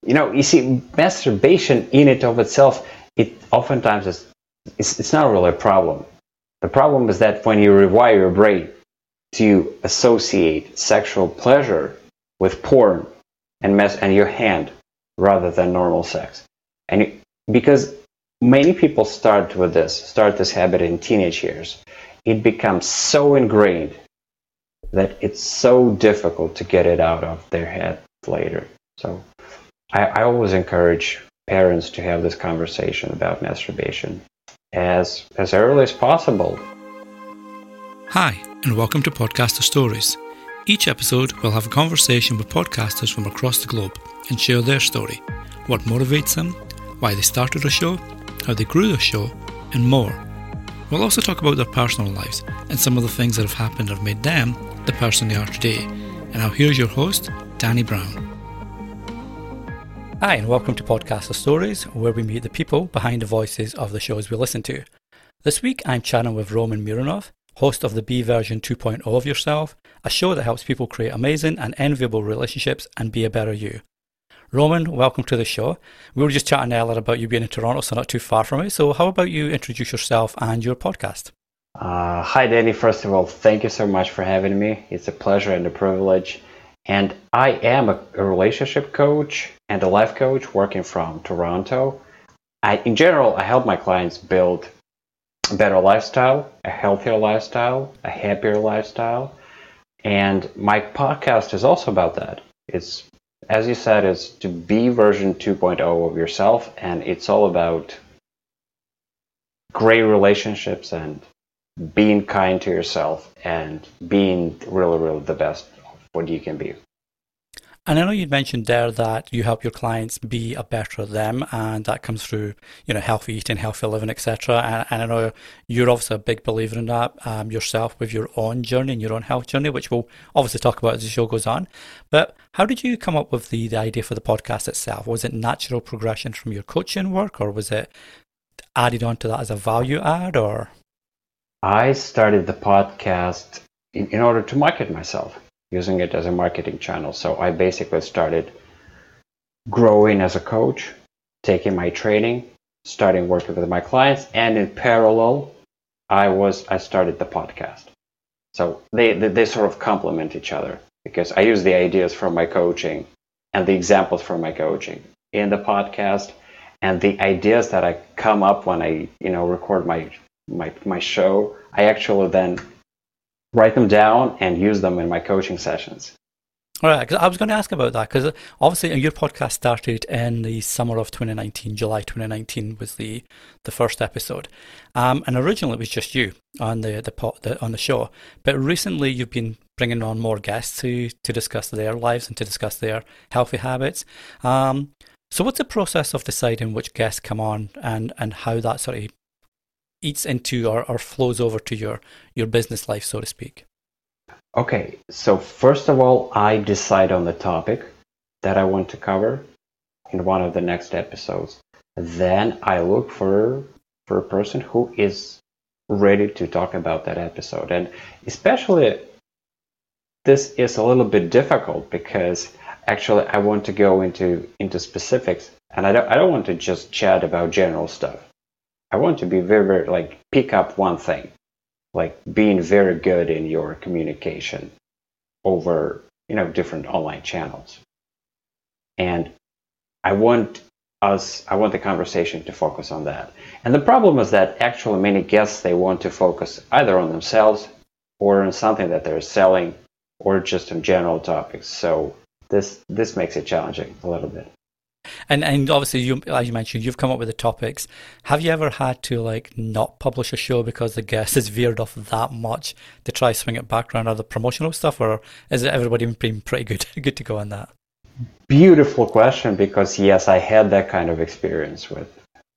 you see, masturbation in it of itself, it oftentimes it's not really a problem. The problem is that when you rewire your brain to associate sexual pleasure with porn and your hand rather than normal sex, because many people start this habit in teenage years, it becomes so ingrained that it's so difficult to get it out of their head later. So I always encourage parents to have this conversation about masturbation as early as possible. Hi, and welcome to Podcaster Stories. Each episode will have a conversation with podcasters from across the globe and share their story, what motivates them, why they started a show, how they grew the show, and more. We'll also talk about their personal lives and some of the things that have happened that have made them the person they are today. And now here's your host, Danny Brown. Hi, and welcome to Podcaster Stories, where we meet the people behind the voices of the shows we listen to. This week, I'm chatting with Roman Mironov, host of the Be Version 2.0 of Yourself, a show that helps people create amazing and enviable relationships and be a better you. Roman, welcome to the show. We were just chatting earlier about you being in Toronto, so not too far from it. So how about you introduce yourself and your podcast? Hi, Danny. First of all, thank you so much for having me. It's a pleasure and a privilege. And I am a relationship coach and a life coach working from Toronto. In general, I help my clients build a better lifestyle, a healthier lifestyle, a happier lifestyle. And my podcast is also about that. It's, as you said, it's to be version 2.0 of yourself. And it's all about great relationships and being kind to yourself and being really, really the best what you can be. And I know you mentioned there that you help your clients be a better them, and that comes through, healthy eating, healthy living, etc. And I know you're obviously a big believer in that yourself with your own journey and your own health journey, which we'll obviously talk about as the show goes on. But how did you come up with the idea for the podcast itself? Was it natural progression from your coaching work, or was it added onto that as a value add, or? I started the podcast in order to market myself, using it as a marketing channel. So I basically started growing as a coach, taking my training, starting working with my clients, and in parallel, I started the podcast. So they sort of complement each other because I use the ideas from my coaching and the examples from my coaching in the podcast, and the ideas that I come up when I record my show, I actually then write them down and use them in my coaching sessions. All right, because I was going to ask about that, because obviously your podcast started in the summer of 2019, July 2019 was the first episode, and originally it was just you on the show. But recently you've been bringing on more guests to discuss their lives and to discuss their healthy habits. So what's the process of deciding which guests come on and how that sort of eats into or flows over to your business life, so to speak? Okay, so first of all, I decide on the topic that I want to cover in one of the next episodes. Then I look for a person who is ready to talk about that episode. And especially this is a little bit difficult because actually I want to go into specifics, and I don't want to just chat about general stuff. I want to be very, very, pick up one thing, like being very good in your communication over, different online channels. And I want the conversation to focus on that. And the problem is that actually many guests, they want to focus either on themselves or on something that they're selling or just on general topics. So this makes it challenging a little bit. And obviously, as you mentioned, you've come up with the topics. Have you ever had to not publish a show because the guest has veered off that much to try swing it back around other promotional stuff, or is it everybody been pretty good to go on that? Beautiful question, because yes, I had that kind of experience with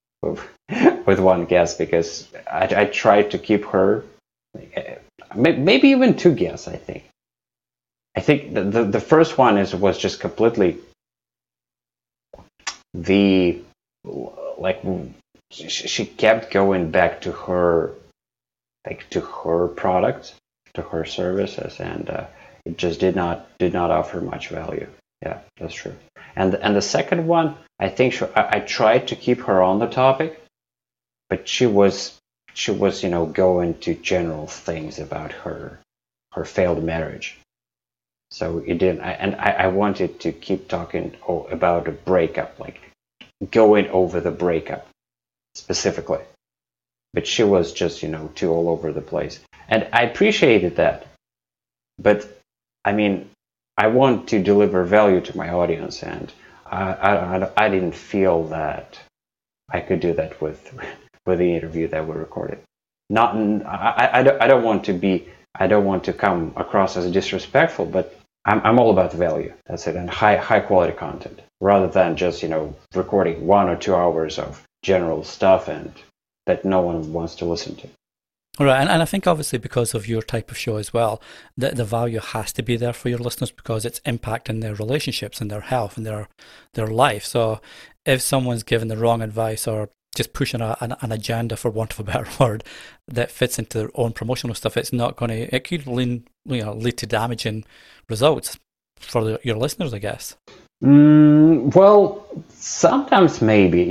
one guest because I tried to keep her, maybe even two guests. I think the first one was just completely. She kept going back to her products, to her services, and it just did not offer much value. Yeah, that's true. And the second one, I think I tried to keep her on the topic, but she was going to general things about her failed marriage. So it didn't. I wanted to keep talking about a breakup, like going over the breakup specifically. But she was just too all over the place, and I appreciated that. But I mean, I want to deliver value to my audience, and I didn't feel that I could do that with the interview that we recorded. Not I don't want to come across as disrespectful, but I'm all about value. That's it, and high quality content, rather than just recording 1 or 2 hours of general stuff and that no one wants to listen to. Right, and I think obviously because of your type of show as well, the value has to be there for your listeners because it's impacting their relationships and their health and their life. So if someone's given the wrong advice or just pushing an agenda, for want of a better word, that fits into their own promotional stuff, it could lead to damaging results for your listeners, I guess. Well, sometimes maybe.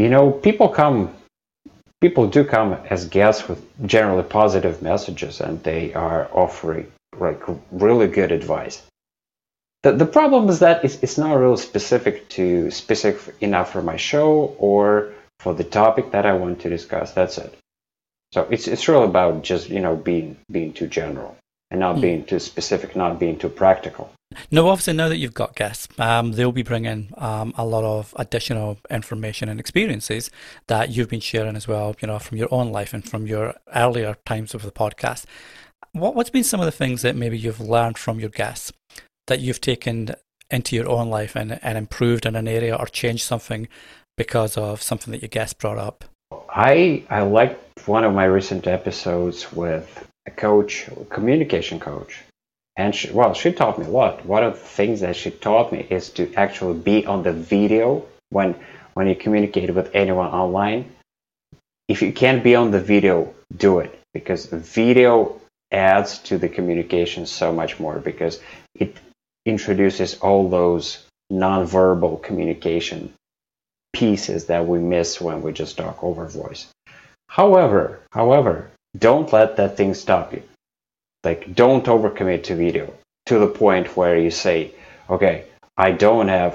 People do come as guests with generally positive messages, and they are offering like really good advice. The problem is that it's not really specific enough for my show or for the topic that I want to discuss. That's it. So it's really about just being too general and not being too specific, not being too practical. No, obviously now that you've got guests, they'll be bringing a lot of additional information and experiences that you've been sharing as well, from your own life and from your earlier times of the podcast. What's been some of the things that maybe you've learned from your guests that you've taken into your own life and improved in an area or changed something because of something that your guest brought up? I liked one of my recent episodes with a communication coach. And she taught me a lot. One of the things that she taught me is to actually be on the video when you communicate with anyone online. If you can't be on the video, do it, because video adds to the communication so much more, because it introduces all those nonverbal communication pieces that we miss when we just talk over voice. However, don't let that thing stop you. Like, don't overcommit to video to the point where you say, okay, I don't have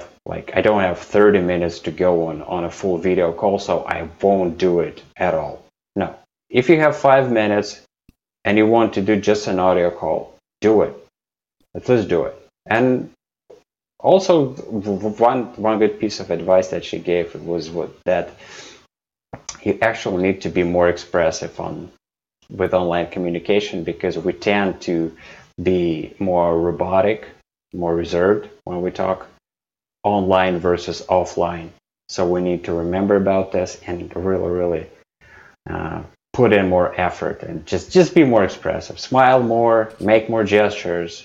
30 minutes to go on a full video call, so I won't do it at all. No. If you have 5 minutes and you want to do just an audio call, do it. At least do it. And also, one good piece of advice that she gave was that you actually need to be more expressive with online communication, because we tend to be more robotic, more reserved when we talk online versus offline. So we need to remember about this and really put in more effort and just be more expressive. Smile more, make more gestures.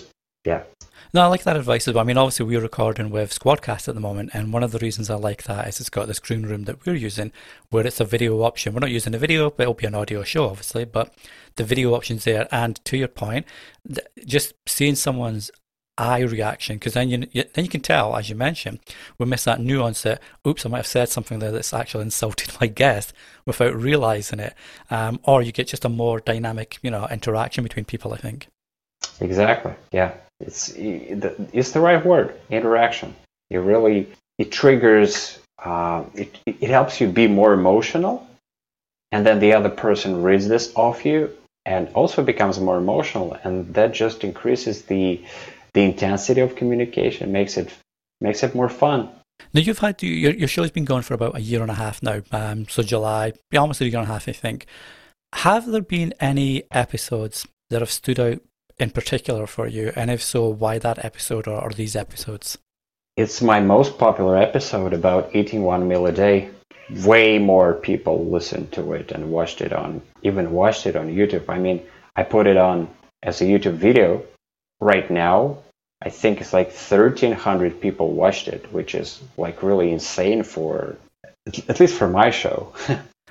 No, I like that advice as well. I mean, obviously we're recording with Squadcast at the moment, and one of the reasons I like that is it's got this green room that we're using where it's a video option. We're not using a video, but it'll be an audio show, obviously, but the video option's there. And to your point, just seeing someone's eye reaction, because then you can tell, as you mentioned, we miss that nuance that, oops, I might have said something there that's actually insulted my guest without realizing it. Or you get just a more dynamic, interaction between people, I think. Exactly. Yeah. It's the right word, interaction. It triggers, it helps you be more emotional, and then the other person reads this off you and also becomes more emotional, and that just increases the intensity of communication, makes it more fun. Now, you've had your show's been going for about a year and a half now, so July, almost a year and a half, I think. Have there been any episodes that have stood out in particular for you, and if so, why that episode or these episodes? It's my most popular episode about eating 1 meal a day. Way more people listened to it and watched it on YouTube. I mean, I put it on as a YouTube video. Right now, I think it's like 1,300 people watched it, which is like really insane for, at least for my show.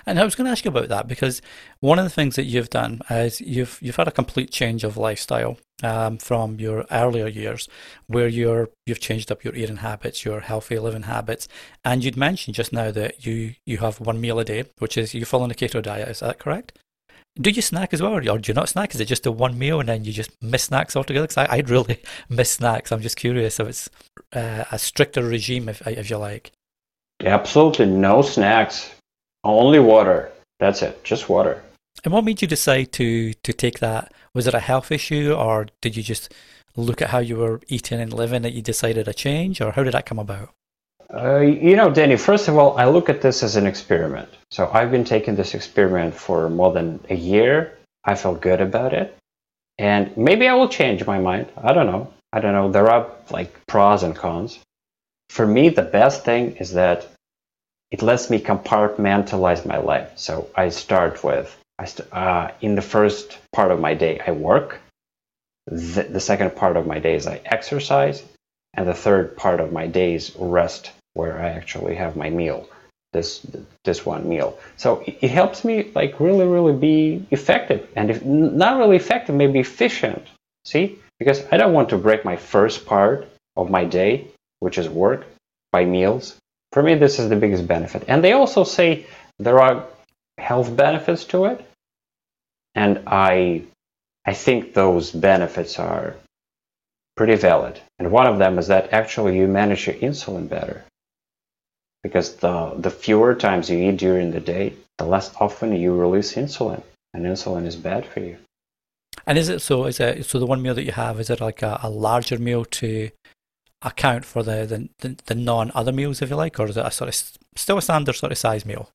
And I was going to ask you about that because one of the things that you've done is you've had a complete change of lifestyle from your earlier years, where you've changed up your eating habits, your healthy living habits, and you'd mentioned just now that you have one meal a day, which is you follow the keto diet. Is that correct? Do you snack as well, or do you not snack? Is it just a one meal and then you just miss snacks altogether? Because I'd really miss snacks. I'm just curious if it's a stricter regime, if you like. Absolutely no snacks, only water. That's it, just water. And what made you decide to take that? Was it a health issue, or did you just look at how you were eating and living that you decided a change, or how did that come about? Danny, first of all, I look at this as an experiment. So I've been taking this experiment for more than a year. I feel good about it. And maybe I will change my mind. I don't know. There are like pros and cons. For me, the best thing is that it lets me compartmentalize my life. So I start with, in the first part of my day, I work. The second part of my day is I exercise. And the third part of my day is rest, where I actually have my meal, this one meal. So it helps me like really, really be effective. And if not really effective, maybe efficient. See? Because I don't want to break my first part of my day, which is work, by meals. For me, this is the biggest benefit. And they also say there are health benefits to it. And I think those benefits are pretty valid. And one of them is that actually you manage your insulin better. Because the fewer times you eat during the day, the less often you release insulin. And insulin is bad for you. And is it so the one meal that you have, is it like a larger meal to account for the non-other meals, if you like, or is it a sort of still a standard sort of size meal?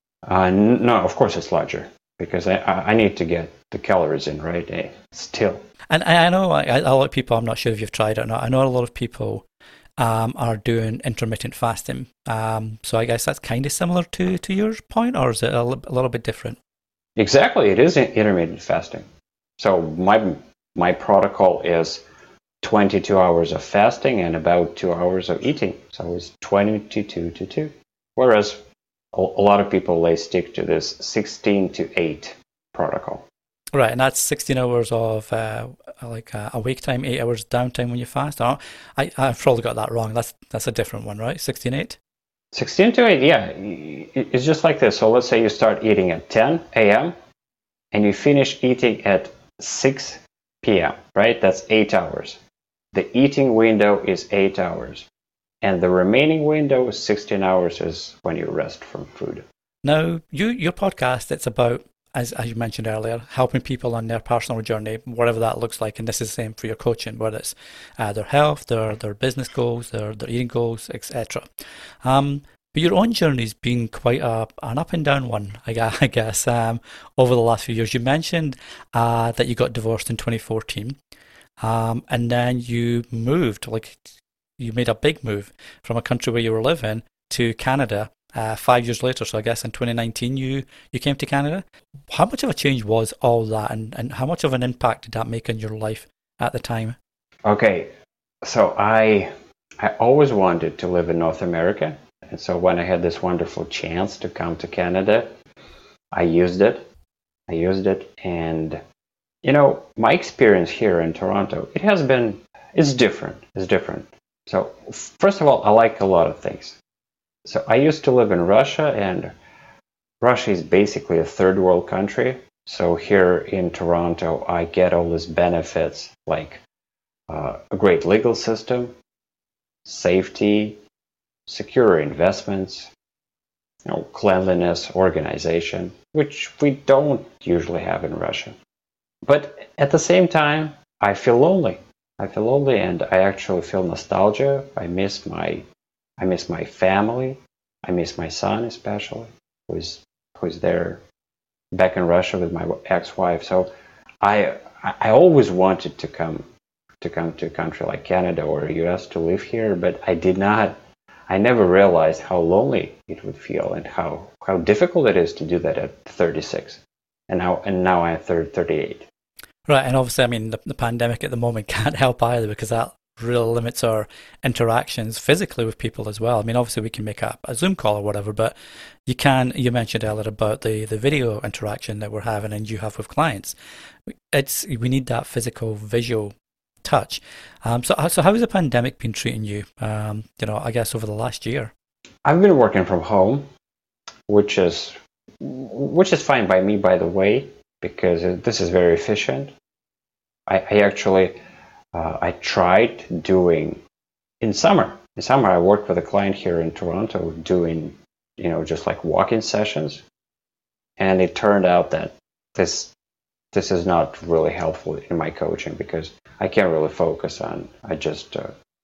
No, of course it's larger, because I need to get the calories in, right? Still. And I know a lot of people, I'm not sure if you've tried it or not, I know a lot of people are doing intermittent fasting. So I guess that's kind of similar to your point, or is it a little bit different? Exactly, it is intermittent fasting. So my protocol is 22 hours of fasting and about 2 hours of eating. So it's 22 to 2. Whereas a lot of people, they stick to this 16 to 8 protocol. Right, and that's 16 hours of awake time, 8 hours downtime when you fast. Oh, I've probably got that wrong. That's a different one, right? 16-8? 16 to 8, yeah. It's just like this. So let's say you start eating at 10 a.m. and you finish eating at 6 p.m., right? That's 8 hours. The eating window is 8 hours. And the remaining window, 16 hours, is when you rest from food. Now, your podcast, it's about, as you mentioned earlier, helping people on their personal journey, whatever that looks like. And this is the same for your coaching, whether it's their health, their business goals, their eating goals, etc. But your own journey's been quite an up and down one, I guess, over the last few years. You mentioned that you got divorced in 2014, and then you moved, you made a big move from a country where you were living to Canada 5 years later. So I guess in 2019 you came to Canada. How much of a change was all that, and how much of an impact did that make on your life at the time? Okay, so I always wanted to live in North America. And so when I had this wonderful chance to come to Canada, I used it. And, my experience here in Toronto, it's different. So first of all, I like a lot of things. So I used to live in Russia, and Russia is basically a third world country. So here in Toronto, I get all these benefits like a great legal system, safety, secure investments, cleanliness, organization, which we don't usually have in Russia. But at the same time, I feel lonely, and I actually feel nostalgia. I miss my family. I miss my son, especially, who's there back in Russia with my ex-wife. So I always wanted to come to a country like Canada or US to live here, but I never realized how lonely it would feel and how difficult it is to do that at 36. And now I'm 38. Right, and obviously, I mean, the pandemic at the moment can't help either, because that really limits our interactions physically with people as well. I mean, obviously we can make a Zoom call or whatever, but you mentioned earlier about the video interaction that we're having and you have with clients. We need that physical visual touch. So how has the pandemic been treating you? I guess over the last year. I've been working from home, which is fine by me, by the way, because this is very efficient. I actually I tried doing in summer. In summer, I worked with a client here in Toronto doing just like walk-in sessions, and it turned out that this is not really helpful in my coaching because I can't really focus on. I just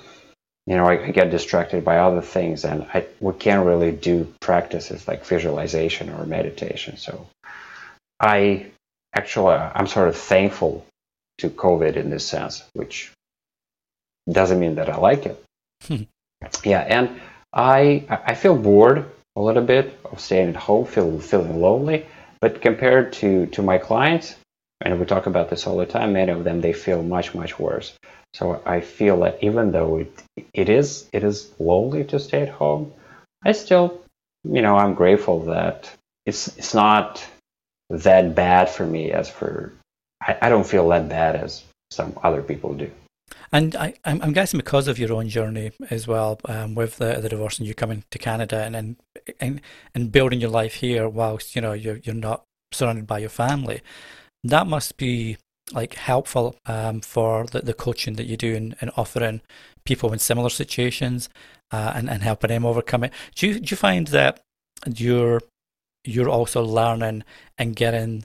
I get distracted by other things, and we can't really do practices like visualization or meditation. So I'm sort of thankful to COVID in this sense, which doesn't mean that I like it. Yeah, and I feel bored a little bit of staying at home, feeling lonely. But compared to my clients, and we talk about this all the time, many of them, they feel much, much worse. So I feel that even though it is lonely to stay at home, I still, I'm grateful that it's not that bad for me I don't feel that bad as some other people do. And I'm guessing because of your own journey as well, with the divorce and you coming to Canada and building your life here whilst you're not surrounded by your family, that must be like helpful for the coaching that you do and offering people in similar situations and helping them overcome it. Do you find that you're also learning and getting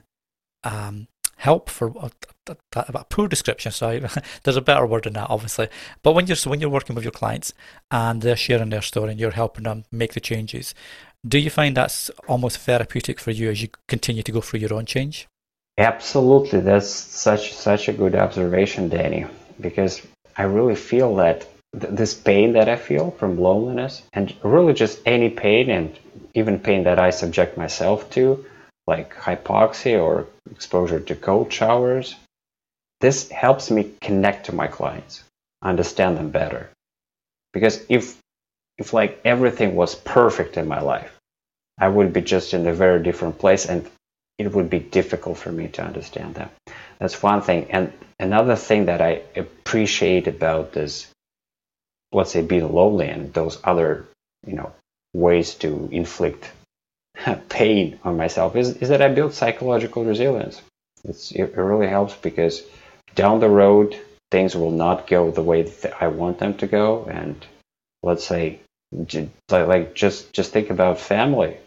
help for a poor description? Sorry, there's a better word than that, obviously. But when you're working with your clients and they're sharing their story and you're helping them make the changes, do you find that's almost therapeutic for you as you continue to go through your own change? Absolutely, that's such a good observation, Danny. Because I really feel that this pain that I feel from loneliness, and really just any pain, and even pain that I subject myself to, like hypoxia or exposure to cold showers, this helps me connect to my clients, understand them better. Because if like everything was perfect in my life, I would be just in a very different place, and it would be difficult for me to understand them. That's one thing. And another thing that I appreciate about this, let's say, being lonely and those other, ways to inflict pain on myself is that I build psychological resilience. It really helps because down the road, things will not go the way that I want them to go. And let's say, just think about family.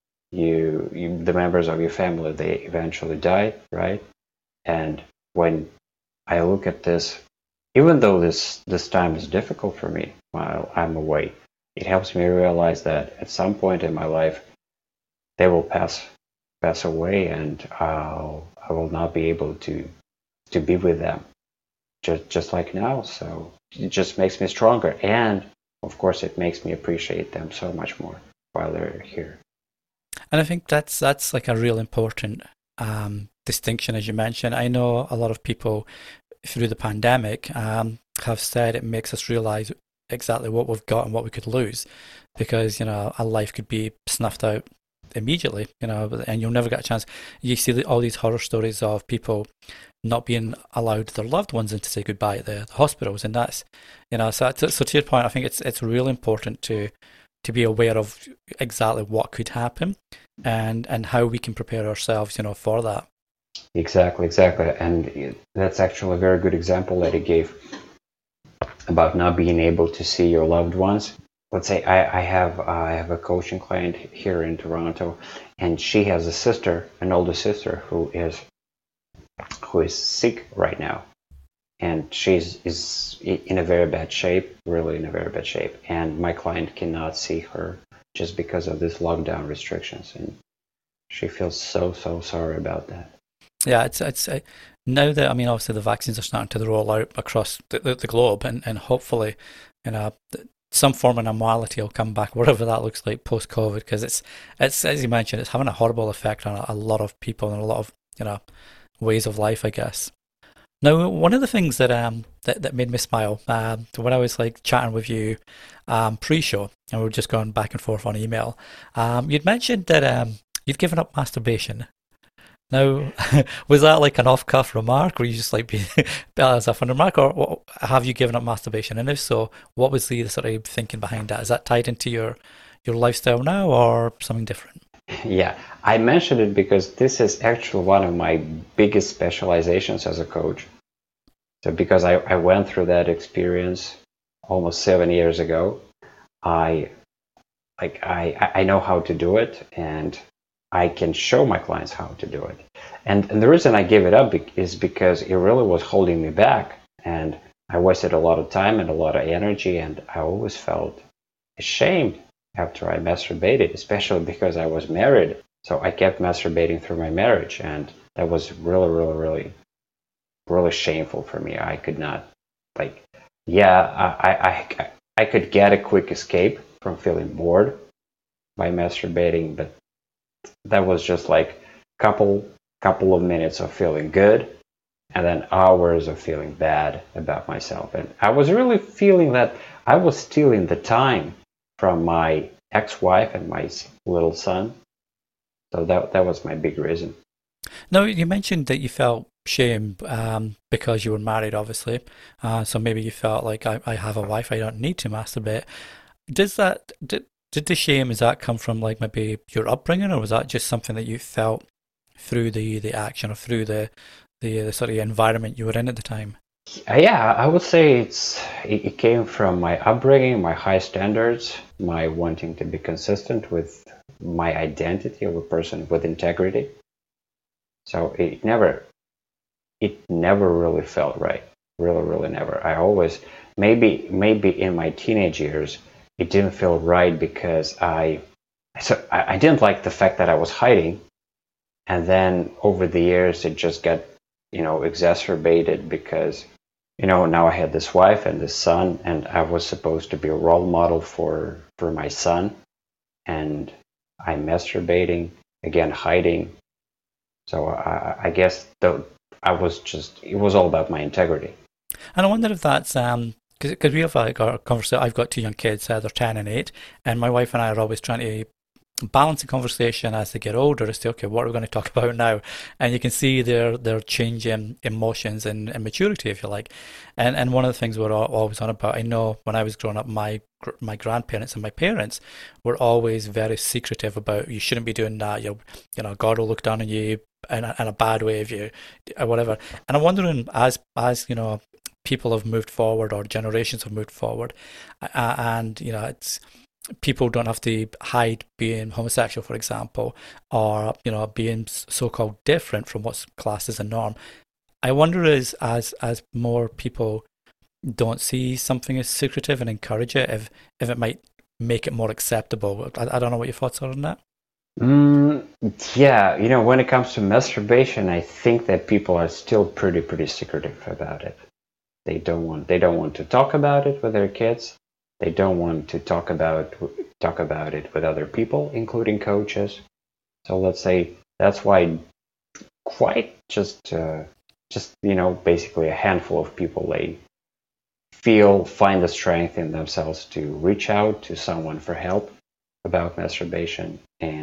The members of your family, they eventually die, right? And when I look at this, even though this time is difficult for me while I'm away, it helps me realize that at some point in my life, they will pass away, and I will not be able to be with them, just like now. So it just makes me stronger, and of course, it makes me appreciate them so much more while they're here. And I think that's like a real important distinction, as you mentioned. I know a lot of people through the pandemic have said it makes us realize exactly what we've got and what we could lose, because a life could be snuffed out immediately, and you'll never get a chance. You see all these horror stories of people not being allowed their loved ones in to say goodbye at the hospitals, and that's so to your point, I think it's really important to be aware of exactly what could happen and how we can prepare ourselves, for that. Exactly. And that's actually a very good example that he gave about not being able to see your loved ones. Let's say I have a coaching client here in Toronto, and she has a sister, an older sister, who is sick right now. And is in a very bad shape, really in a very bad shape. And my client cannot see her just because of these lockdown restrictions. And she feels so sorry about that. Yeah, it's now that, obviously the vaccines are starting to roll out across the globe, and hopefully, some form of normality will come back, whatever that looks like post-COVID, because it's as you mentioned, it's having a horrible effect on a lot of people and a lot of, ways of life, I guess. Now, one of the things that made me smile when I was like chatting with you pre-show, and we were just going back and forth on email, you'd mentioned that you'd given up masturbation. Now, was that like an off-cuff remark, or you just like being as a fun remark, or have you given up masturbation? And if so, what was the sort of thinking behind that? Is that tied into your lifestyle now, or something different? Yeah, I mentioned it because this is actually one of my biggest specializations as a coach. So because I went through that experience almost 7 years ago, I I know how to do it, and I can show my clients how to do it. And the reason I gave it up is because it really was holding me back, and I wasted a lot of time and a lot of energy, and I always felt ashamed after I masturbated, especially because I was married. So I kept masturbating through my marriage, and that was really, really, really, really shameful for me. I could not, like, yeah, I could get a quick escape from feeling bored by masturbating, but that was just like couple of minutes of feeling good, and then hours of feeling bad about myself. And I was really feeling that I was stealing the time from my ex-wife and my little son. So that was my big reason. Now, you mentioned that you felt shame because you were married, obviously. So maybe you felt like I have a wife, I don't need to masturbate. Did the shame, does that come from like maybe your upbringing, or was that just something that you felt through the action, or through the sort of environment you were in at the time? Yeah, I would say it came from my upbringing, my high standards, my wanting to be consistent with my identity of a person with integrity. So it never really felt right. Really, really never. I always, maybe in my teenage years, it didn't feel right because I didn't like the fact that I was hiding, and then over the years it just got exacerbated because now I had this wife and this son, and I was supposed to be a role model for my son, and I'm masturbating, again hiding. So I guess it was all about my integrity. And I wonder if that's because we have like our conversation. I've got two young kids, they're 10 and 8, and my wife and I are always trying to balance the conversation as they get older as to, okay, what are we going to talk about now? And you can see their changing emotions and maturity, if you like. And one of the things we're always on about, I know when I was growing up, my grandparents and my parents were always very secretive about, you shouldn't be doing that. God will look down on you in a bad way if you or whatever. And I'm wondering, as people have moved forward, or generations have moved forward, and it's people don't have to hide being homosexual, for example, or being so-called different from what's classed as a norm. I wonder, as more people don't see something as secretive and encourage it, if it might make it more acceptable. I don't know what your thoughts are on that. Mm, yeah, when it comes to masturbation, I think that people are still pretty secretive about it. They don't want to talk about it with their kids. They don't want to talk about it with other people, including coaches. So let's say that's why quite just basically a handful of people, they find the strength in themselves to reach out to someone for help about masturbation.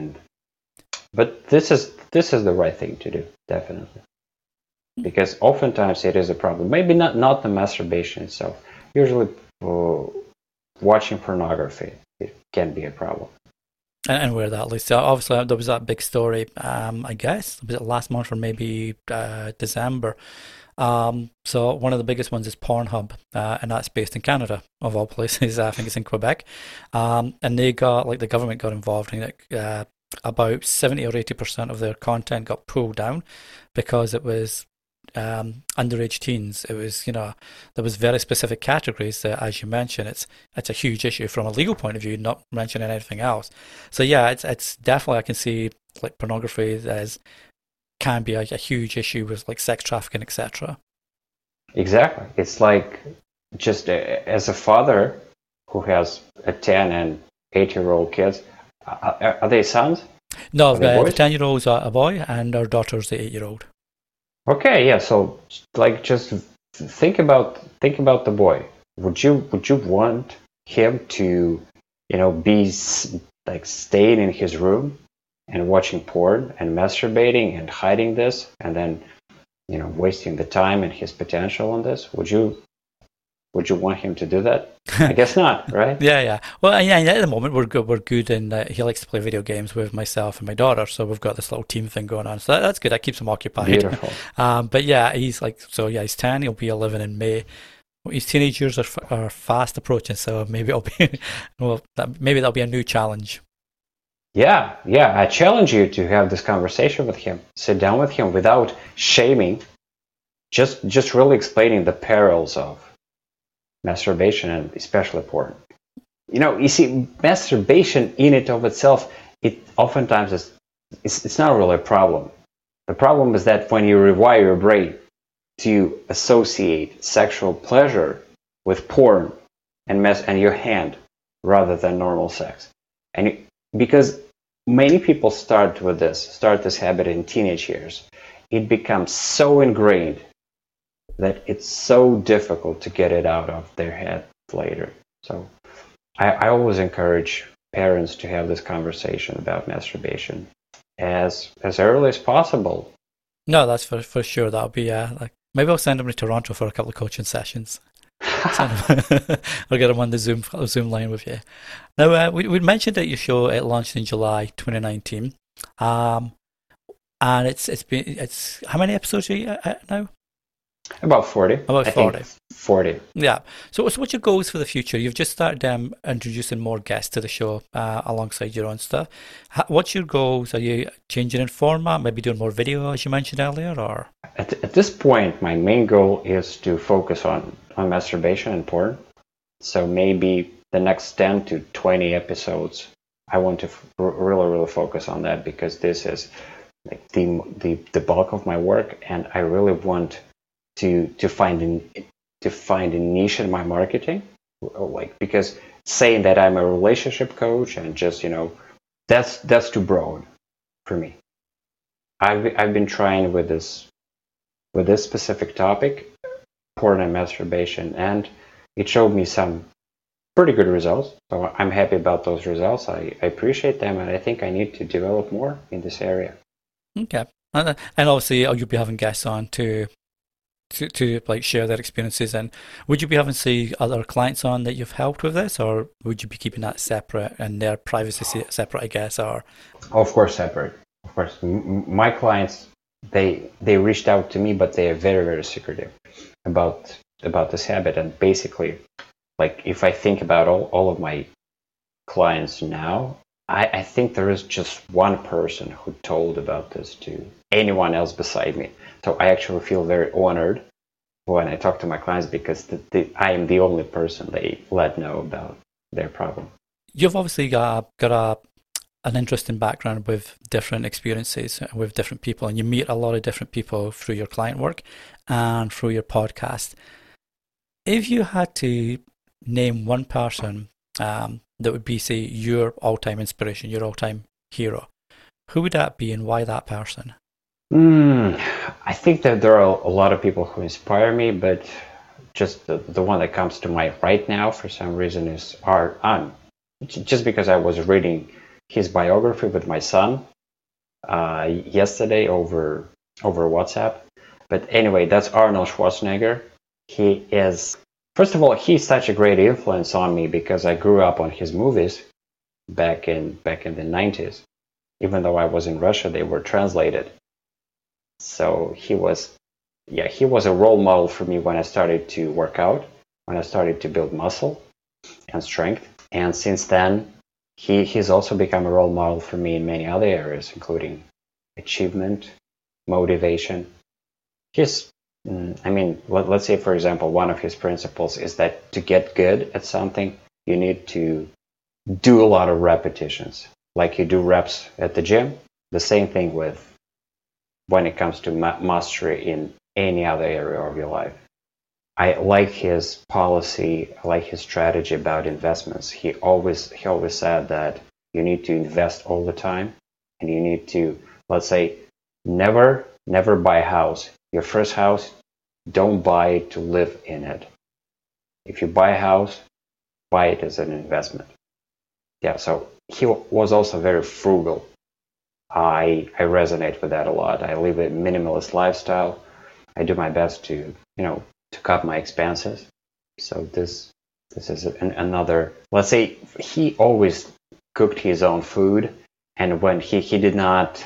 But this is the right thing to do, definitely, because oftentimes it is a problem. Maybe not the masturbation itself. Usually, watching pornography, it can be a problem. And where that leads to, obviously, there was that big story, I guess, was it last month or maybe December? So one of the biggest ones is Pornhub, and that's based in Canada, of all places. I think it's in Quebec. And they got, like, the government got involved in it. About 70 or 80% of their content got pulled down because it was underage teens. It was, there was very specific categories that, as you mentioned, it's a huge issue from a legal point of view, not mentioning anything else. So yeah, it's definitely, I can see like pornography as can be a huge issue with like sex trafficking, etc. Exactly. It's like, just as a father who has a 10 and 8-year-old kids, are they sons? No, Are they the boys? 10-year-old's a boy, and our daughter's the 8-year-old. Okay, yeah. So, like, just think about the boy. Would you want him to, be like staying in his room and watching porn and masturbating and hiding this, and then wasting the time and his potential on this? Would you want him to do that? I guess not, right? Yeah, yeah. Well, yeah. At the moment, we're good. We're good, and he likes to play video games with myself and my daughter. So we've got this little team thing going on. So that's good. That keeps him occupied. Beautiful. But yeah, he's like, so yeah, he's 10. He'll be 11 in May. His teenage years are fast approaching. So maybe it'll be, well, maybe that'll be a new challenge. Yeah, yeah. I challenge you to have this conversation with him. Sit down with him without shaming. Just really explaining the perils of masturbation and especially porn. You see, masturbation in it of itself, it oftentimes it's not really a problem. The problem is that when you rewire your brain to associate sexual pleasure with porn and your hand rather than normal sex, because many people start this habit in teenage years, it becomes so ingrained that it's so difficult to get it out of their head later. So I always encourage parents to have this conversation about masturbation as early as possible. No, that's for sure. That'll be like maybe I'll send him to Toronto for a couple of coaching sessions. I'll get him on the Zoom line with you. Now we mentioned that your show it launched in July 2019, and it's how many episodes are you at now? About 40. About 40. 40. Yeah. So what's your goals for the future? You've just started introducing more guests to the show alongside your own stuff. What's your goals? Are you changing in format? Maybe doing more video, as you mentioned earlier, or? At this point, my main goal is to focus on masturbation and porn. So maybe the next 10 to 20 episodes, I want to really focus on that, because this is like the bulk of my work, and I really want to find a niche in my marketing, like, because saying that I'm a relationship coach and just that's too broad for me. I've been trying with this specific topic, porn and masturbation, and it showed me some pretty good results. So I'm happy about those results. I appreciate them, and I think I need to develop more in this area. Okay, and obviously you'll be having guests on to like share their experiences. And would you be having other clients on that you've helped with this, or would you be keeping that separate and their privacy separate, I guess? Or of course separate. Of course, my clients, they reached out to me, but they are very secretive about this habit. And basically, like, if I think about all of my clients now, I think there is just one person who told about this to anyone else beside me. So I actually feel very honored when I talk to my clients, because I am the only person they let know about their problem. You've obviously got an interesting background with different experiences with different people, and you meet a lot of different people through your client work and through your podcast. If you had to name one person that would be, say, your all-time inspiration, your all-time hero, who would that be, and why that person? I think that there are a lot of people who inspire me, but just the one that comes to mind right now for some reason is Art Un. Just because I was reading his biography with my son yesterday over WhatsApp. But anyway, that's Arnold Schwarzenegger. He is, first of all, he's such a great influence on me because I grew up on his movies back in the 90s. Even though I was in Russia, they were translated. So he was a role model for me when I started to work out, when I started to build muscle and strength. And since then, he's also become a role model for me in many other areas, including achievement, motivation. Let's say, for example, one of his principles is that to get good at something, you need to do a lot of repetitions. Like you do reps at the gym, the same thing when it comes to mastery in any other area of your life. I like his policy, I like his strategy about investments. He always said that you need to invest all the time, and you need to, let's say, never buy a house Your first house, don't buy it to live in it. If you buy a house, buy it as an investment. Yeah, so he was also very frugal. I resonate with that a lot. I live a minimalist lifestyle. I do my best to cut my expenses. So this is another. Let's say he always cooked his own food, and when he didn't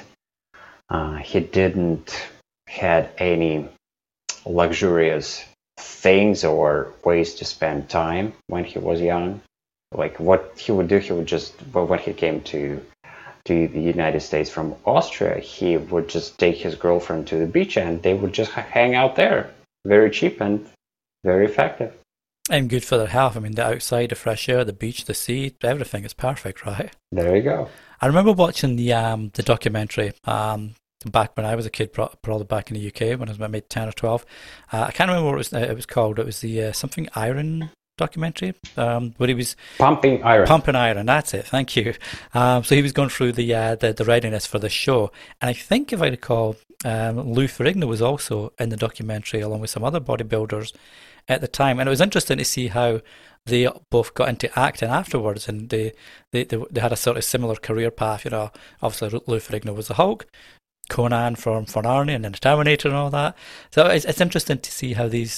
had any luxurious things or ways to spend time when he was young. Like what he would do, when he came to the United States from Austria, he would just take his girlfriend to the beach and they would just hang out there. Very cheap and very effective. And good for their health. I mean, the outside, the fresh air, the beach, the sea, everything is perfect, right? There you go. I remember watching the documentary back when I was a kid, probably back in the UK when I was maybe 10 or 12. I can't remember what it was called. It was the something iron documentary where he was pumping iron. That's it, thank you. So he was going through the readiness for the show, and I think if I recall, Lou Ferrigno was also in the documentary along with some other bodybuilders at the time, and it was interesting to see how they both got into acting afterwards, and they had a sort of similar career path. Obviously Lou Ferrigno was the Hulk, Conan from Arnie, and then the Terminator and all that. So it's interesting to see how these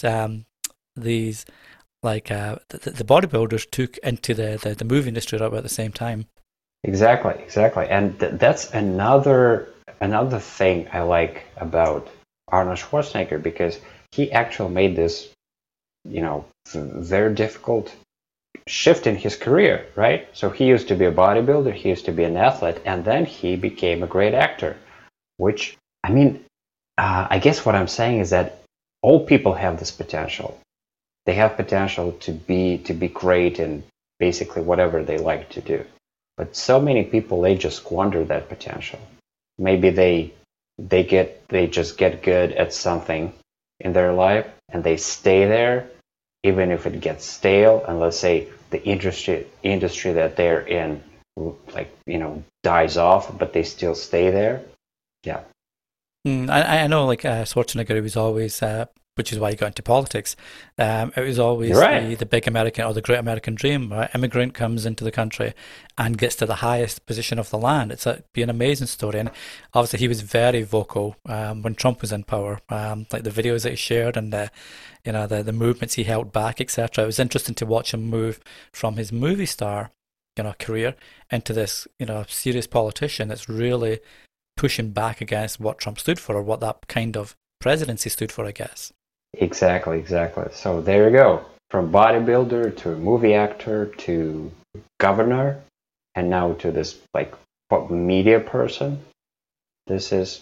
like the bodybuilders took into the movie industry right about the same time. Exactly, and that's another thing I like about Arnold Schwarzenegger, because he actually made this, very difficult shift in his career, right? So he used to be a bodybuilder, he used to be an athlete, and then he became a great actor. Which, I mean, I guess what I'm saying is that all people have this potential. They have potential to be great in basically whatever they like to do. But so many people, they just squander that potential. Maybe they just get good at something in their life and they stay there, even if it gets stale. And let's say the industry that they're in, dies off, but they still stay there. Yeah. I know, like Schwarzenegger was always, which is why he got into politics. It was always the big American or the great American dream. Right? Immigrant comes into the country and gets to the highest position of the land. It's be an amazing story, and obviously he was very vocal when Trump was in power. Like the videos that he shared and the movements he held back, etc. It was interesting to watch him move from his movie star, career into this, serious politician that's really pushing back against what Trump stood for, or what that kind of presidency stood for, I guess. Exactly. So there you go. From bodybuilder to movie actor to governor, and now to this media person. This is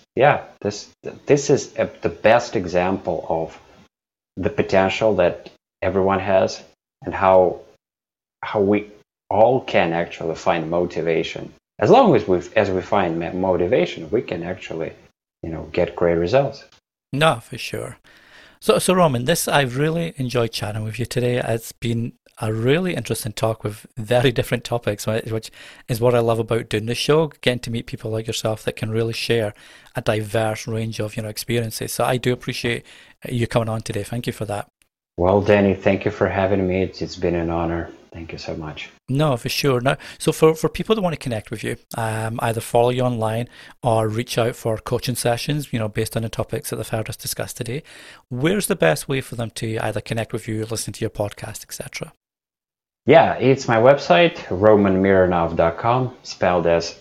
the best example of the potential that everyone has, and how we all can actually find motivation. As long as we find motivation, we can actually, get great results. No, for sure. So Roman, I've really enjoyed chatting with you today. It's been a really interesting talk with very different topics, which is what I love about doing this show, getting to meet people like yourself that can really share a diverse range of, experiences. So I do appreciate you coming on today. Thank you for that. Well, Danny, thank you for having me. It's been an honor. Thank you so much. No, for sure. Now, so for people that want to connect with you, either follow you online or reach out for coaching sessions, based on the topics that they've heard us discuss today, where's the best way for them to either connect with you, listen to your podcast, etc.? Yeah, it's my website, romanmironov.com, spelled as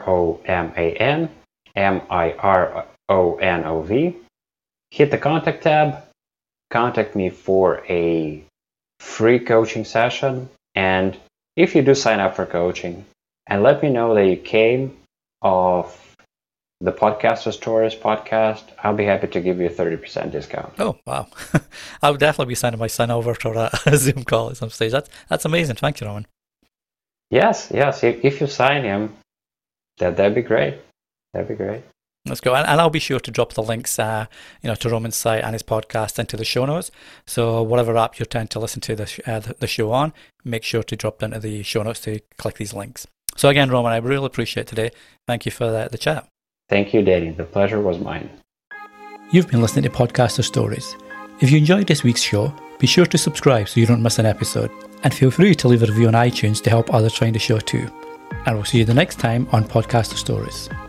RomanMironov. Hit the contact tab, contact me for a free coaching session. And if you do sign up for coaching, and let me know that you came off the Podcaster Stories podcast, I'll be happy to give you a 30% discount. Oh, wow. I would definitely be sending my son over to a Zoom call at some stage. That's amazing. Thank you, Roman. Yes. If you sign him, that'd be great. That'd be great. Let's go. And I'll be sure to drop the links, to Roman's site and his podcast into the show notes. So whatever app you tend to listen to the show on, make sure to drop into the show notes to click these links. So again, Roman, I really appreciate today. Thank you for the chat. Thank you, Danny. The pleasure was mine. You've been listening to Podcaster Stories. If you enjoyed this week's show, be sure to subscribe so you don't miss an episode, and feel free to leave a review on iTunes to help others find the show too. And we'll see you the next time on Podcaster Stories.